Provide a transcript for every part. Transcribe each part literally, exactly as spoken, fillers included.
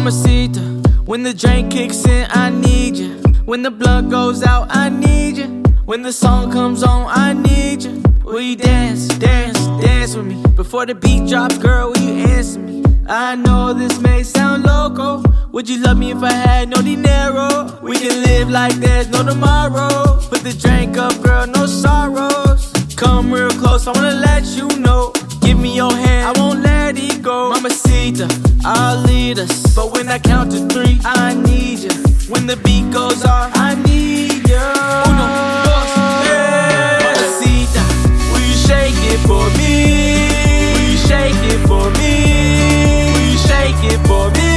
Mamacita, when the drink kicks in, I need you. When the blunt goes out, I need you. When the song comes on, I need you. Will you dance, dance, dance with me? Before the beat drops, girl, will you answer me? I know this may sound loco. Would you love me if I had no dinero? We can live like there's no tomorrow. Put the drink up, girl, no sorrows. Come real close, I wanna let you know. Give me your hand, I won't let it go. Mamacita, I'll lead us. But when I count to three, I need you. When the beat goes off, I need you. Uno, dos, tres. Mamacita, will you shake it for me? Will you shake it for me? Will you shake it for me?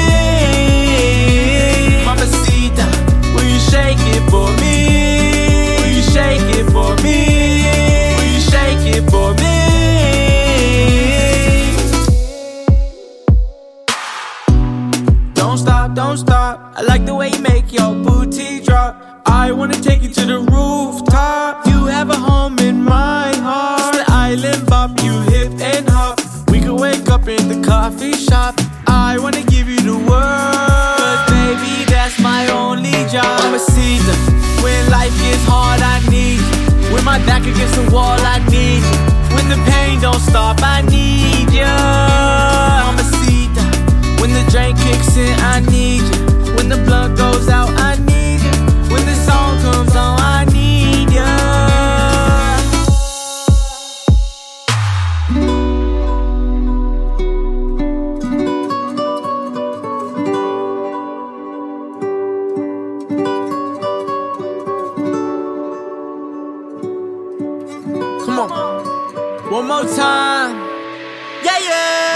Mamacita, will you shake it for me? Will you shake it for me? Will you shake it for me? Don't stop, don't stop. I like the way you make your booty drop. I wanna take you to the rooftop. You have a home in my heart. It's the island bop, you hip and hop. We can wake up in the coffee shop. I wanna give you the world, 'cause baby, that's my only job. Mamacita, when life gets hard, I need you. When my back against the wall, I need you. When the pain don't stop, I need you. Mamacita, when the drink kicks in, I need you. When the blunt goes out, I need you. When the song comes on, I need you. Come on, one more time. Yeah, yeah.